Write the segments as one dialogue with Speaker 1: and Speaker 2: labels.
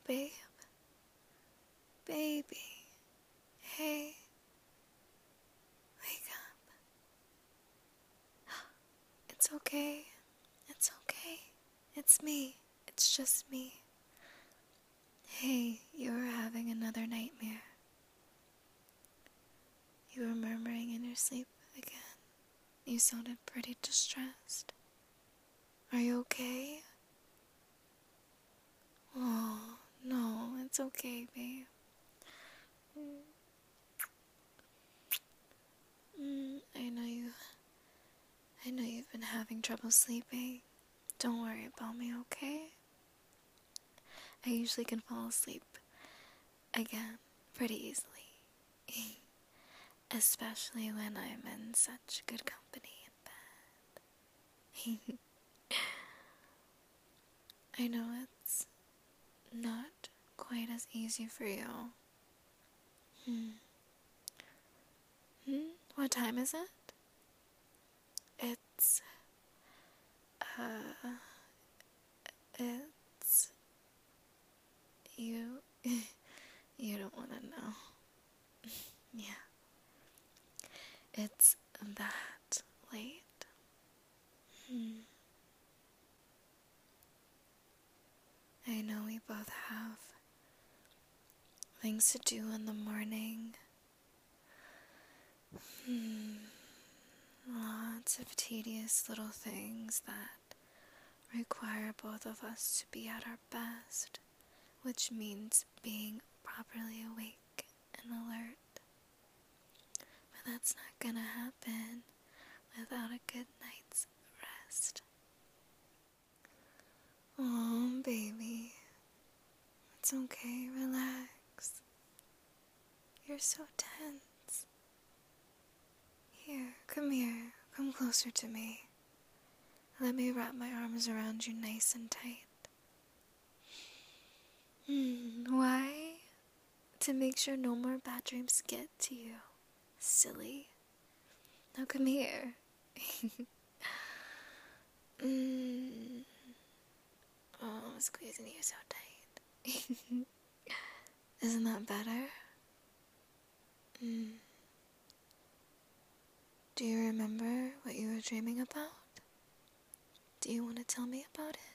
Speaker 1: babe. Baby. Hey. Wake up. It's okay. It's okay. It's me. It's just me. Hey, you were having another nightmare. You were murmuring in your sleep again. You sounded pretty distressed. Are you okay? Oh, no, it's okay, babe. I know you've been having trouble sleeping. Don't worry about me, okay? I usually can fall asleep again pretty easily. Especially when I'm in such good company in bed. I know it's not quite as easy for you. What time is it? It's, it's, you, you don't want to know. Yeah. It's that late. I know we both have things to do in the morning. Lots of tedious little things that require both of us to be at our best, which means being properly awake and alert. But that's not gonna happen without a good night's rest. Oh, baby. It's okay, relax. You're so tense. Here, come closer to me. Let me wrap my arms around you nice and tight. Why? To make sure no more bad dreams get to you. Silly. Now come here. Oh, I'm squeezing you so tight. Isn't that better? Do you remember what you were dreaming about? Do you want to tell me about it?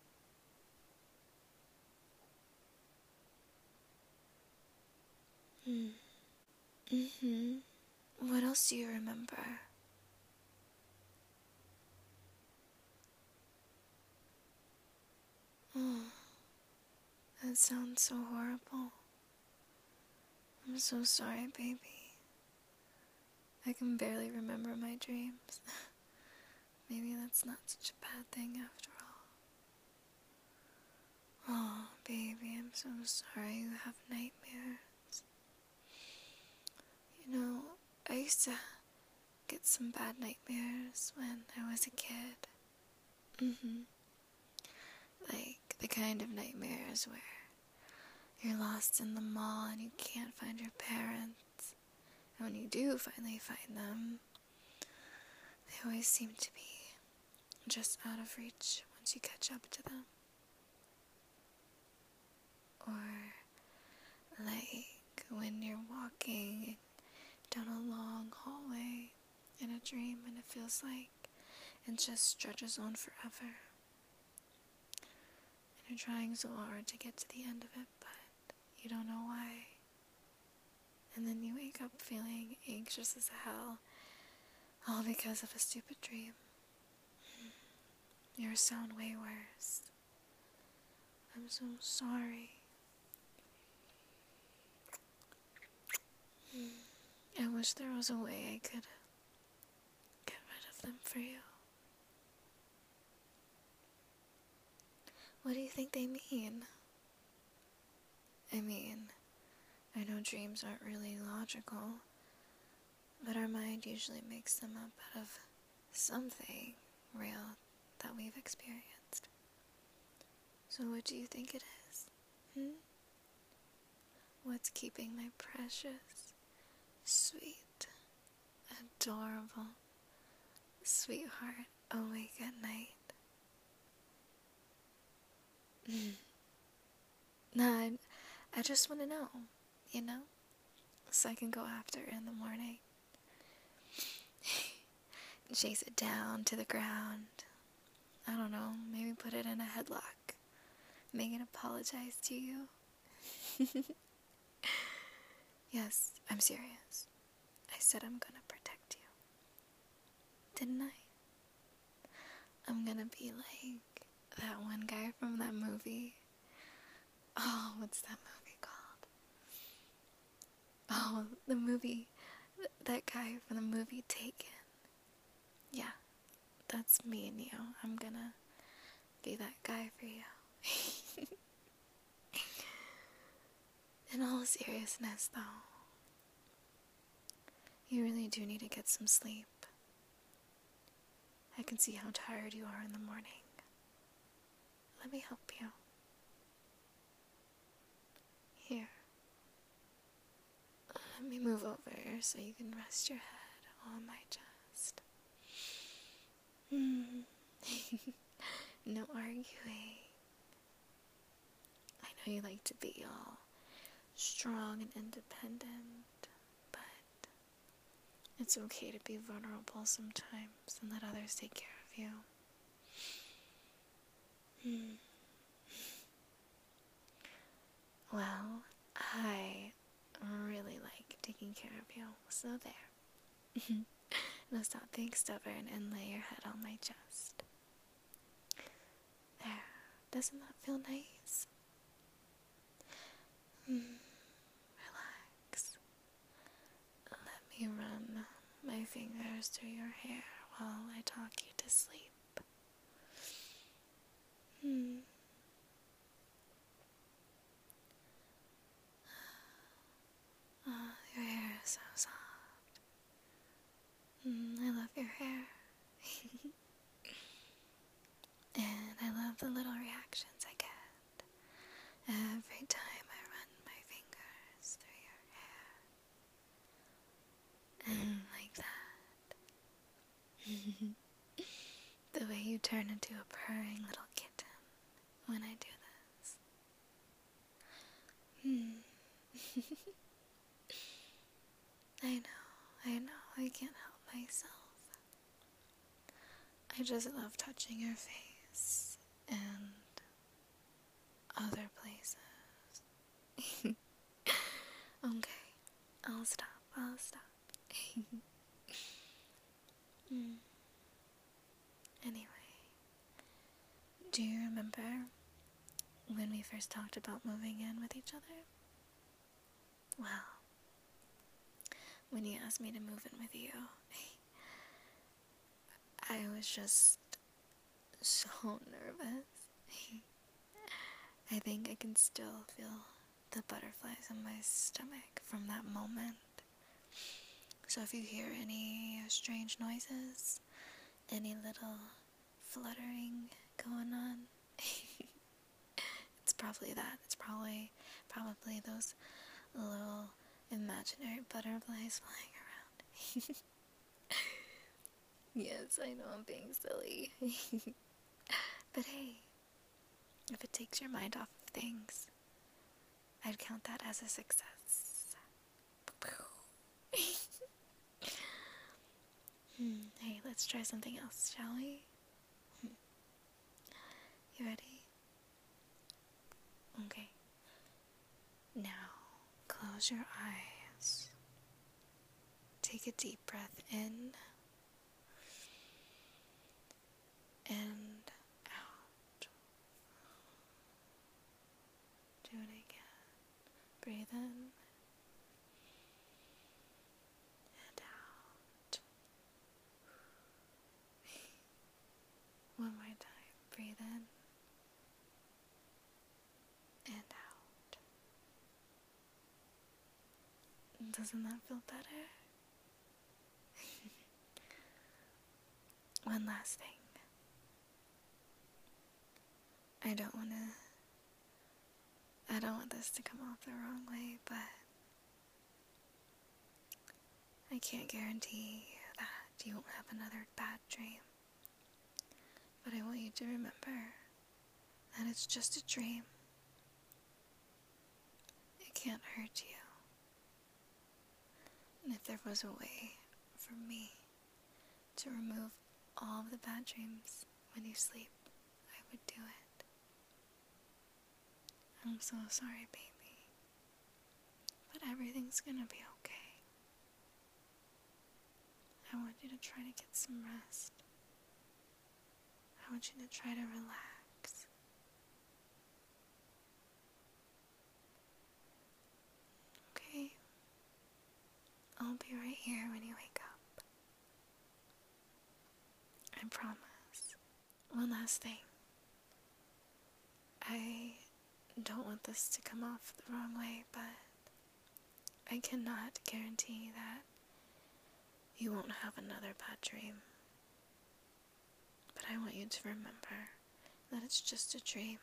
Speaker 1: What else do you remember? Oh, that sounds so horrible. I'm so sorry, baby. I can barely remember my dreams. Maybe that's not such a bad thing after all. Oh, baby, I'm so sorry you have nightmares. You know, I used to get some bad nightmares when I was a kid. Like the kind of nightmares where you're lost in the mall and you can't find your parents. And when you do finally find them, they always seem to be just out of reach once you catch up to them. Or like when you're walking down a long hallway in a dream and it feels like it just stretches on forever. And you're trying so hard to get to the end of it, but you don't know why. And then you wake up feeling anxious as hell, all because of a stupid dream. Yours sound way worse. I'm so sorry. I wish there was a way I could get rid of them for you. What do you think they mean? I mean, I know dreams aren't really logical, but our mind usually makes them up out of something real that we've experienced. So what do you think it is? What's keeping my precious, sweet, adorable sweetheart awake at night? Nah, I just want to know, you know? So I can go after it in the morning. Chase it down to the ground. I don't know, maybe put it in a headlock. Make it apologize to you. Yes, I'm serious. I said I'm gonna protect you. Didn't I? I'm gonna be like that one guy from that movie. Oh, what's that movie called? Oh, the movie. That guy from the movie Taken. Yeah, that's me and you. I'm gonna be that guy for you. In all seriousness, though, you really do need to get some sleep. I can see how tired you are in the morning. Let me help you. Here. Let me move over so you can rest your head on my chest. No arguing. I know you like to be all strong and independent, but it's okay to be vulnerable sometimes and let others take care of you. Well, I really like taking care of you, so there. Now stop being stubborn and lay your head on my chest. There. Doesn't that feel nice? Relax. Let me run my fingers through your hair while I talk you to sleep. Oh, your hair is so soft. I love your hair. And I love the little reactions I get every time I run my fingers through your hair. And like that. The way you turn into a purring little kitten when I do this. I know, I can't help myself. I just love touching your face and other places. Okay, I'll stop. Anyway, do you remember when we first talked about moving in with each other? Well, when you asked me to move in with you, I was just so nervous. I think I can still feel the butterflies in my stomach from that moment. So if you hear any strange noises, any little fluttering going on, it's probably that. It's probably those little imaginary butterflies flying around. Yes, I know I'm being silly. But hey, if it takes your mind off of things, I'd count that as a success. Hey, let's try something else, shall we? You ready? Okay. Now, close your eyes. Take a deep breath in and out. Do it again. Breathe in and out. One more time. Breathe in and out. Doesn't that feel better? One last thing. I don't want this to come off the wrong way, but I can't guarantee that you won't have another bad dream. But I want you to remember that it's just a dream. can't hurt you. And if there was a way for me to remove all of the bad dreams when you sleep, I would do it. I'm so sorry, baby. But everything's gonna be okay. I want you to try to get some rest. I want you to try to relax. Okay? I'll be right here when you wake up. I promise. One last thing. I don't want this to come off the wrong way, but I cannot guarantee that you won't have another bad dream. But I want you to remember that it's just a dream.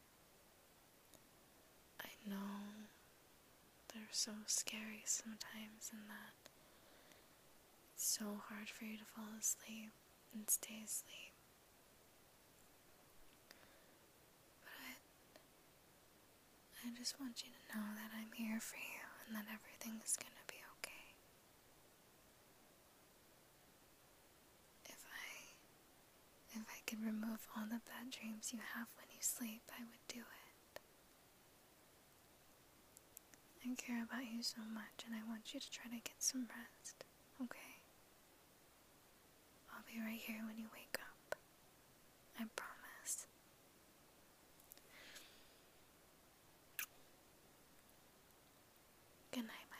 Speaker 1: I know they're so scary sometimes, and that it's so hard for you to fall asleep and stay asleep. But I just want you to know that I'm here for you and that everything is gonna be okay. If I could remove all the bad dreams you have when you sleep, I would do it. I care about you so much, and I want you to try to get some rest, okay? I'll be right here when you wake up. I promise. Good night,